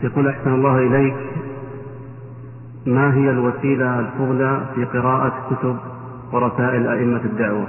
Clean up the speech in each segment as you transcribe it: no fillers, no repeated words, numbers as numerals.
يقول أحسن الله إليك، ما هي الوسيلة الفضلى في قراءة كتب ورسائل أئمة الدعوة؟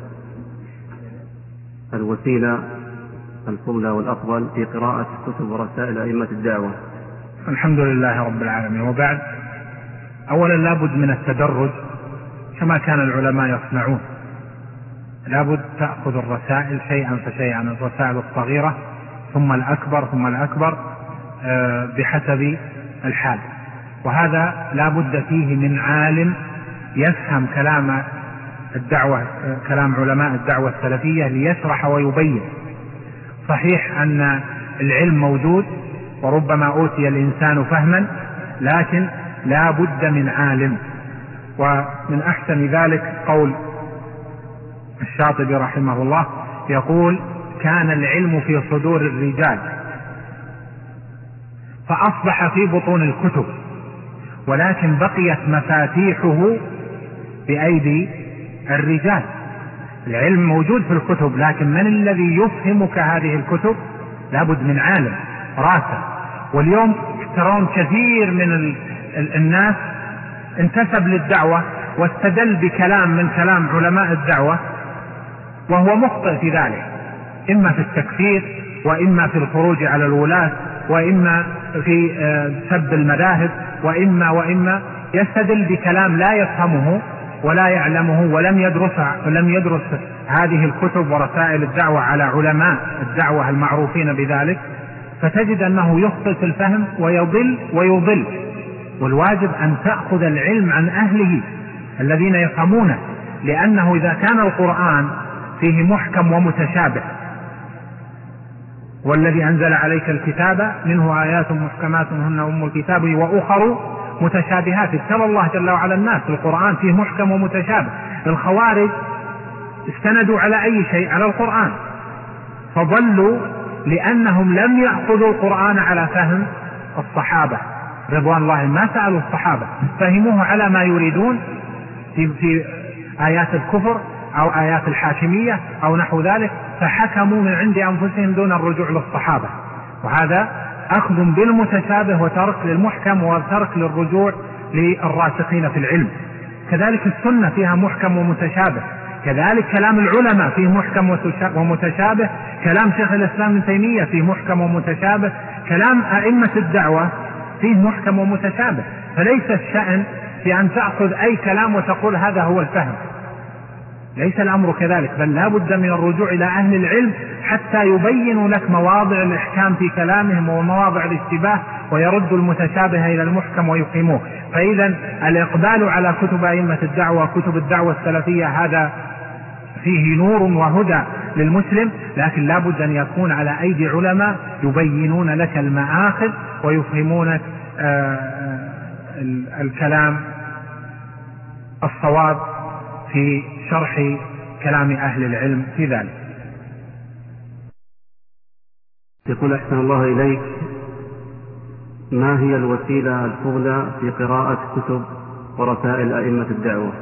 الوسيلة الفضلى والأفضل في قراءة كتب ورسائل أئمة الدعوة. الحمد لله رب العالمين، وبعد. أولا لابد من التدرج كما كان العلماء يصنعون، لابد تأخذ الرسائل شيئا فشيئا، الرسائل الصغيرة ثم الأكبر ثم الأكبر بحسب الحال، وهذا لابد فيه من عالم يفهم كلام الدعوة، كلام علماء الدعوة السلفية ليشرح ويبين. صحيح أن العلم موجود وربما أوتي الإنسان فهما، لكن لا بد من عالم. ومن أحسن ذلك قول الشاطبي رحمه الله، يقول: كان العلم في صدور الرجال فأصبح في بطون الكتب، ولكن بقيت مفاتيحه بأيدي الرجال. العلم موجود في الكتب، لكن من الذي يفهمك هذه الكتب؟ لابد من عالم راسخ. واليوم ترون كثير من الناس انتسب للدعوة واستدل بكلام من كلام علماء الدعوة وهو مخطئ في ذلك، إما في التكفير، وإما في الخروج على الولاة، وإما في سب المذاهب، وإما يستدل بكلام لا يفهمه ولا يعلمه ولم يدرس هذه الكتب ورسائل الدعوة على علماء الدعوة المعروفين بذلك، فتجد أنه يخطئ في الفهم ويضل. والواجب أن تأخذ العلم عن أهله الذين يفهمونه، لأنه إذا كان القرآن فيه محكم ومتشابه، والذي أنزل عليك الكتاب منه آيات محكمات هن أم الكتاب وأخر متشابهات، ابتلى الله جل وعلا الناس. القرآن فيه محكم ومتشابه. الخوارج استندوا على أي شيء؟ على القرآن، فضلوا لأنهم لم يأخذوا القرآن على فهم الصحابة رضوان الله. ما سألوا الصحابة، فهموه على ما يريدون في آيات الكفر أو آيات الحاكمية أو نحو ذلك، فحكموا من عند أنفسهم دون الرجوع للصحابة. وهذا أخذ بالمتشابه وترك للمحكم وترك للرجوع للراسخين في العلم. كذلك السنة فيها محكم ومتشابه، كذلك كلام العلماء فيه محكم ومتشابه، كلام شيخ الإسلام ابن تيمية فيه محكم ومتشابه، كلام أئمة الدعوة فيه محكم ومتشابه. فليس الشأن في أن تأخذ أي كلام وتقول هذا هو الفهم، ليس الأمر كذلك، بل لا بد من الرجوع إلى أهل العلم حتى يبينوا لك مواضع الإحكام في كلامهم ومواضع الاشتباه، ويرد المتشابه إلى المحكم ويقيموه. فإذا الإقبال على كتب أئمة الدعوة، كتب الدعوة السلفية، هذا فيه نور وهدى للمسلم، لكن لا بد أن يكون على أيدي علماء يبينون لك المآخذ ويفهمونك الكلام الصواب في شرح كلام أهل العلم في ذلك. يقول أحسن الله إليك، ما هي الوسيلة الفضلى في قراءة كتب ورسائل أئمة الدعوة؟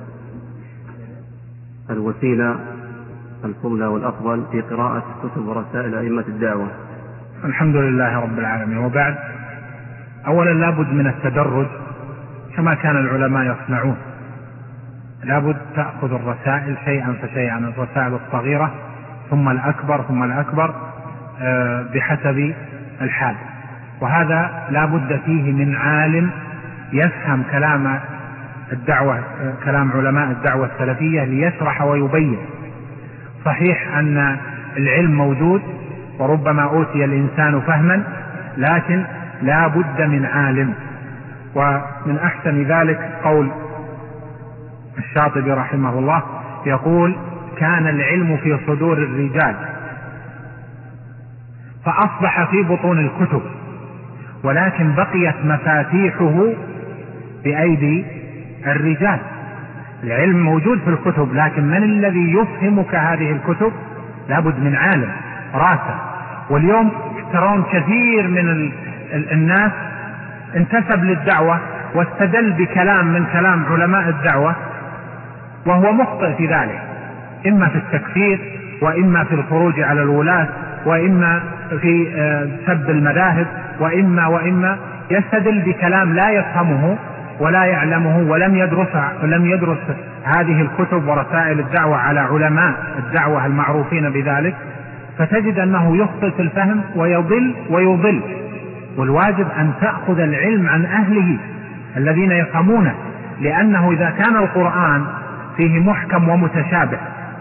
الوسيلة الفضلى والأفضل في قراءة كتب ورسائل أئمة الدعوة. الحمد لله رب العالمين، وبعد. أولا لابد من التدرج كما كان العلماء يصنعون، لابد تأخذ الرسائل شيئا فشيئا، الرسائل الصغيرة ثم الأكبر ثم الأكبر بحسب الحال، وهذا لابد فيه من عالم يفهم كلام الدعوة، كلام علماء الدعوة السلفية ليشرح ويبين. صحيح أن العلم موجود وربما أوتي الإنسان فهما، لكن لا بد من عالم. ومن أحسن ذلك قول الشاطبي رحمه الله، يقول: كان العلم في صدور الرجال فأصبح في بطون الكتب، ولكن بقيت مفاتيحه بأيدي الرجال. العلم موجود في الكتب، لكن من الذي يفهمك هذه الكتب؟ لابد من عالم راسخ. واليوم ترون كثير من الناس انتسب للدعوة واستدل بكلام من كلام علماء الدعوة وهو مخطئ في ذلك، إما في التكفير، وإما في الخروج على الولاة، وإما في سب المذاهب، وإما يستدل بكلام لا يفهمه ولا يعلمه ولم يدرس هذه الكتب ورسائل الدعوة على علماء الدعوة المعروفين بذلك، فتجد أنه يخطئ في الفهم ويضل. والواجب أن تأخذ العلم عن أهله الذين يفهمونه، لأنه إذا كان القرآن فيه محكم ومتشابه،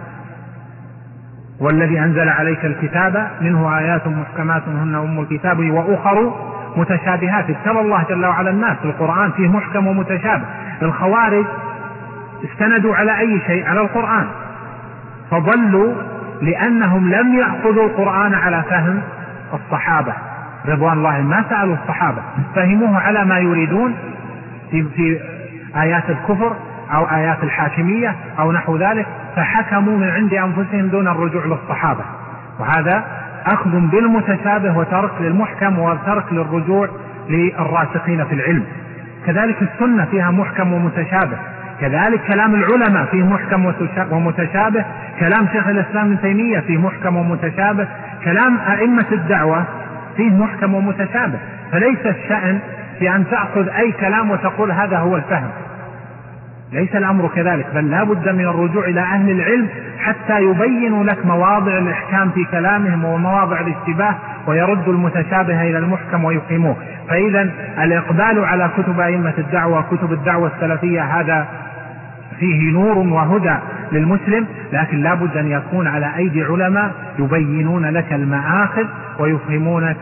والذي أنزل عليك الكتاب منه آيات محكمات هن أم الكتاب وأخر متشابهات، ابتلى الله جل وعلا الناس في القرآن فيه محكم ومتشابه. الخوارج استندوا على أي شيء؟ على القرآن، فضلوا لأنهم لم يأخذوا القرآن على فهم الصحابة رضوان الله، ما سألوا الصحابة، فهموه على ما يريدون في آيات الكفر أو آيات الحاكمية أو نحو ذلك، فحكموا من عند أنفسهم دون الرجوع للصحابة. وهذا أخذ بالمتشابه وترك للمحكم وترك للرجوع للراسخين في العلم. كذلك السنة فيها محكم ومتشابه، كذلك كلام العلماء فيه محكم ومتشابه، كلام شيخ الإسلام ابن تيمية فيه محكم ومتشابه، كلام أئمة الدعوة فيه محكم ومتشابه. فليس الشأن في أن تأخذ أي كلام وتقول هذا هو الفهم، ليس الأمر كذلك، بل لا بد من الرجوع إلى أهل العلم حتى يبينوا لك مواضع الإحكام في كلامهم ومواضع الاشتباه، ويرد المتشابه إلى المحكم ويفهموه. فإذا الإقبال على كتب أئمة الدعوة، كتب الدعوة السلفية، هذا فيه نور وهدى للمسلم، لكن لا بد أن يكون على أيدي علماء يبينون لك المآخذ ويفهمونك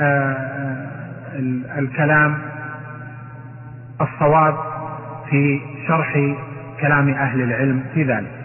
الكلام الصواب في شرح كلام أهل العلم في ذلك.